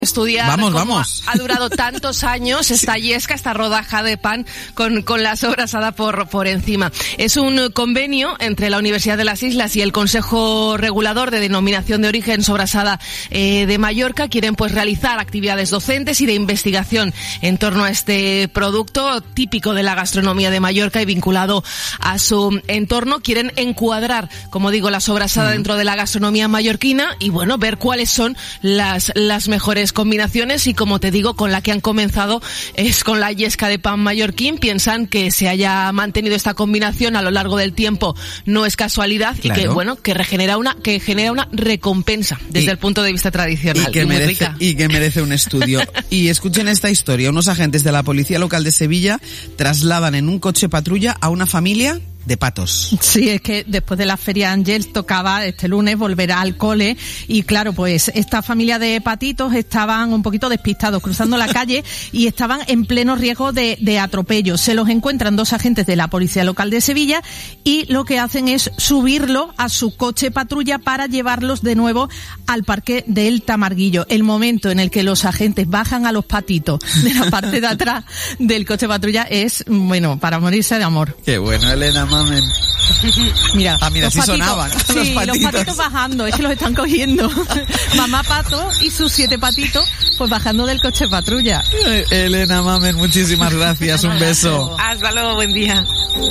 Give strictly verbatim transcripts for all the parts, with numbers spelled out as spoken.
Estudiar vamos, cómo vamos. Ha, ha durado tantos años esta sí. yesca, esta rodaja de pan con, con la sobrasada por, por encima. Es un convenio entre la Universidad de las Islas y el Consejo Regulador de Denominación de Origen Sobrasada eh, de Mallorca. Quieren pues realizar actividades docentes y de investigación en torno a este producto típico de la gastronomía de Mallorca y vinculado a su entorno. Quieren encuadrar, como digo, la sobrasada mm. dentro de la gastronomía mallorquina y bueno, ver cuáles son las, las mejores combinaciones, y como te digo, con la que han comenzado es con la yesca de pan mallorquín. Piensan que se haya mantenido esta combinación a lo largo del tiempo no es casualidad, claro. y que bueno, que regenera una que genera una recompensa desde y, el punto de vista tradicional y que, y muy merece, rica. y que merece un estudio. Y escuchen esta historia: unos agentes de la Policía Local de Sevilla trasladan en un coche patrulla a una familia de patos. Sí, es que después de la Feria Ángels tocaba este lunes volver al cole y claro, pues esta familia de patitos estaban un poquito despistados cruzando la calle y estaban en pleno riesgo de, de atropello. Se los encuentran dos agentes de la Policía Local de Sevilla y lo que hacen es subirlo a su coche patrulla para llevarlos de nuevo al parque del Tamarguillo. El momento en el que los agentes bajan a los patitos de la parte de atrás del coche patrulla es, bueno, para morirse de amor. Qué bueno, Elena Mamen. Mira, ah, mira, los sí patitos, sonaban. Sí, los patitos. los patitos bajando, es que los están cogiendo. Mamá pato y sus siete patitos, pues bajando del coche patrulla. Eh, Elena Mamen, muchísimas gracias, un beso. Hasta luego, buen día.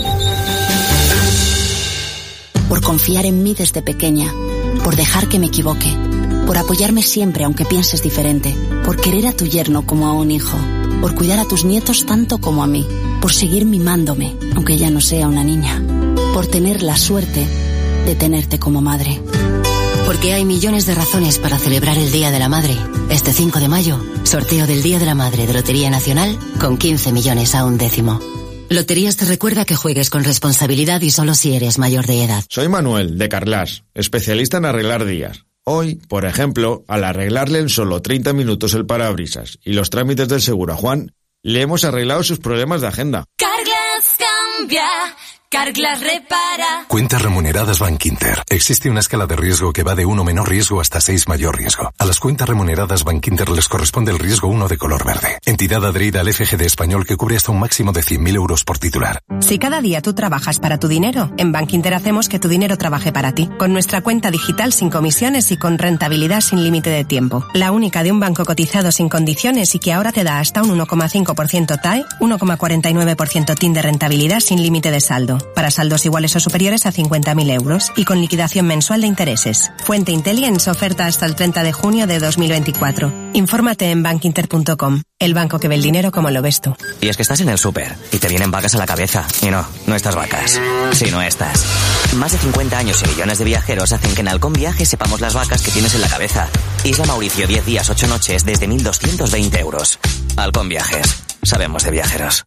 Por confiar en mí desde pequeña, por dejar que me equivoque, por apoyarme siempre aunque pienses diferente, por querer a tu yerno como a un hijo, por cuidar a tus nietos tanto como a mí, por seguir mimándome, aunque ya no sea una niña, por tener la suerte de tenerte como madre. Porque hay millones de razones para celebrar el Día de la Madre. Este cinco de mayo, sorteo del Día de la Madre de Lotería Nacional con quince millones a un décimo. Loterías te recuerda que juegues con responsabilidad y solo si eres mayor de edad. Soy Manuel, de Carglass, especialista en arreglar días. Hoy, por ejemplo, al arreglarle en solo treinta minutos el parabrisas y los trámites del seguro a Juan, le hemos arreglado sus problemas de agenda. Carglass cambia, Carglass repara. Cuentas remuneradas Bankinter. Existe una escala de riesgo que va de uno menor riesgo hasta seis mayor riesgo. A las cuentas remuneradas Bankinter les corresponde el riesgo uno de color verde. Entidad adherida al F G D español que cubre hasta un máximo de cien mil euros por titular. Si cada día tú trabajas para tu dinero, en Bankinter hacemos que tu dinero trabaje para ti. Con nuestra cuenta digital sin comisiones y con rentabilidad sin límite de tiempo. La única de un banco cotizado sin condiciones y que ahora te da hasta un uno coma cinco por ciento T A E, uno coma cuarenta y nueve por ciento T I N de rentabilidad sin límite de saldo. Para saldos iguales o superiores a cincuenta mil euros y con liquidación mensual de intereses. Fuente Intelligence, oferta hasta el treinta de junio de dos mil veinticuatro. Infórmate en bankinter punto com, el banco que ve el dinero como lo ves tú. Y es que estás en el súper y te vienen vacas a la cabeza. Y no, no estas vacas, sino estas. Más de cincuenta años y millones de viajeros hacen que en Halcón Viajes sepamos las vacas que tienes en la cabeza. Isla Mauricio, diez días, ocho noches, desde mil doscientos veinte euros. Halcón Viajes, sabemos de viajeros.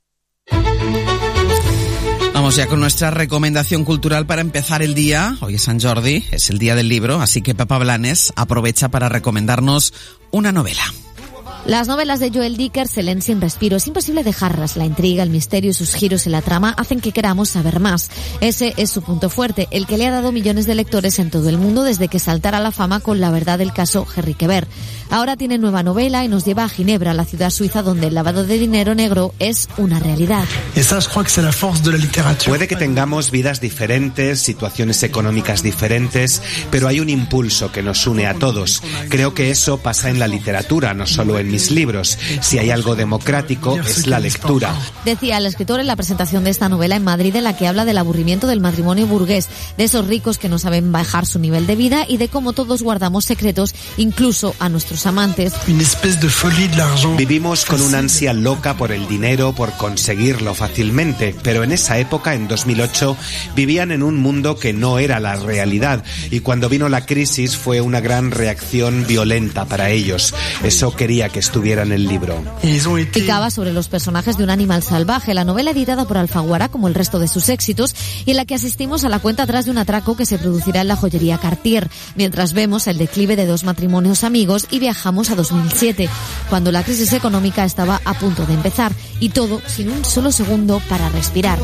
Vamos ya con nuestra recomendación cultural para empezar el día. Hoy es San Jordi, es el día del libro, así que Pepa Blanes aprovecha para recomendarnos una novela. Las novelas de Joel Dicker se leen sin respiro. Es imposible dejarlas. La intriga, el misterio y sus giros en la trama hacen que queramos saber más. Ese es su punto fuerte, el que le ha dado millones de lectores en todo el mundo desde que saltara a la fama con La verdad del caso Henri Quebert. Ahora tiene nueva novela y nos lleva a Ginebra, la ciudad suiza donde el lavado de dinero negro es una realidad. Puede que tengamos vidas diferentes, situaciones económicas diferentes, pero hay un impulso que nos une a todos. Creo que eso pasa en la literatura, no solo en mis libros. Si hay algo democrático, es la lectura. Decía el escritor en la presentación de esta novela en Madrid, en la que habla del aburrimiento del matrimonio burgués, de esos ricos que no saben bajar su nivel de vida y de cómo todos guardamos secretos, incluso a nuestros amantes. Vivimos con una ansia loca por el dinero, por conseguirlo fácilmente, pero en esa época, en dos mil ocho, vivían en un mundo que no era la realidad, y cuando vino la crisis fue una gran reacción violenta para ellos. Eso quería que estuviera en el libro. Picaba sobre los personajes de Un animal salvaje, la novela editada por Alfaguara como el resto de sus éxitos, y en la que asistimos a la cuenta atrás de un atraco que se producirá en la joyería Cartier, mientras vemos el declive de dos matrimonios amigos y viajamos a dos mil siete, cuando la crisis económica estaba a punto de empezar, y todo sin un solo segundo para respirar.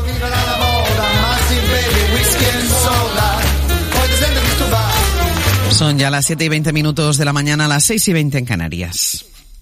Son ya las siete y veinte minutos de la mañana, las seis y veinte en Canarias.